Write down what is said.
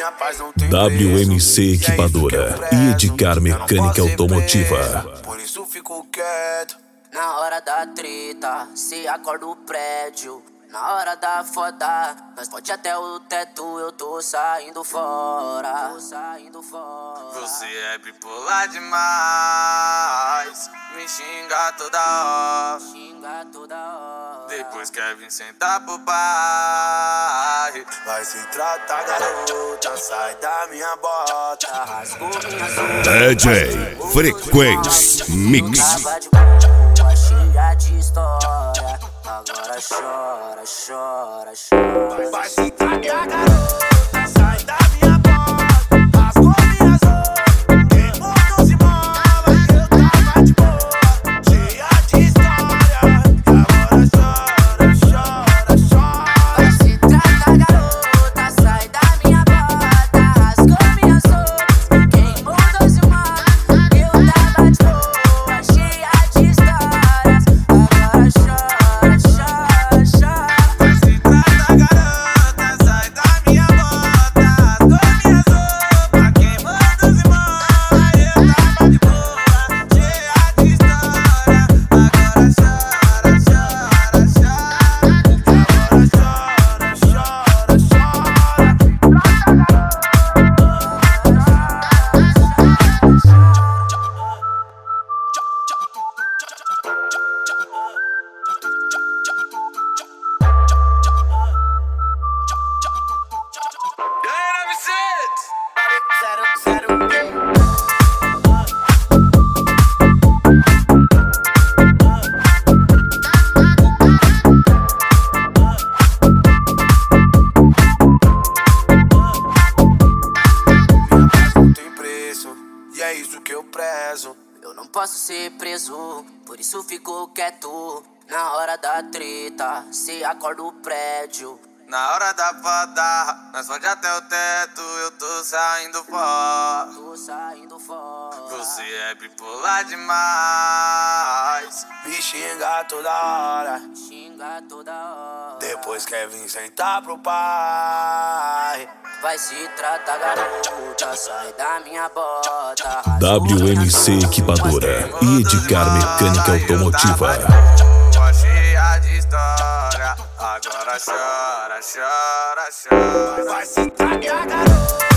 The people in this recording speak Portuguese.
minha paz não tem WMC Equipadora e Edgar Mecânica Automotiva. Por isso fico quieto. Na hora da treta, se acorda o prédio. Na hora da foda, nós pode até o teto, eu tô saindo fora. Você é bipolar demais, me xinga toda hora. Depois quer vir sentar pro pai. Vai se tratar, garota, sai da minha bota. Rasgou minha sombra, DJ Frequência Mix. tava de boa, cheia de história. Agora chora, chora, chora. Vai se tratar, garota, sai da minha bota. Rasgou minhas roupas, queimou nos imóveis. Eu tava de boa, cheia de história. Agora chora, chora, chora. Vai se tratar, garota, sai da minha bota. Rasgou minhas roupas, queimou dois imóveis. Eu tava de boa, cheia de histórias. Agora chora, chora, chora. Vai se tratar, garota, sai da minha bota. Rasgou minhas roupas, queimou nos imóveis. Eu tava de boa, cheia de história. Agora chora, chora, chora. Agora chora, chora, chora. Não tem preço, e é isso que eu prezo. Eu não posso ser preso, por isso fico quieto. Na hora da treta, se acorda o prédio. Na hora da foda, nós pode até o teto, eu tô saindo fora. Você é bipolar demais, me xinga toda hora. Depois quer vir sentar pro pai. Vai se tratar, garota, sai da minha bota. WMC Equipadora e Edgar Mecânica Automotiva. Cheia de história, agora chora, chora, chora. Vai se tratar, garota.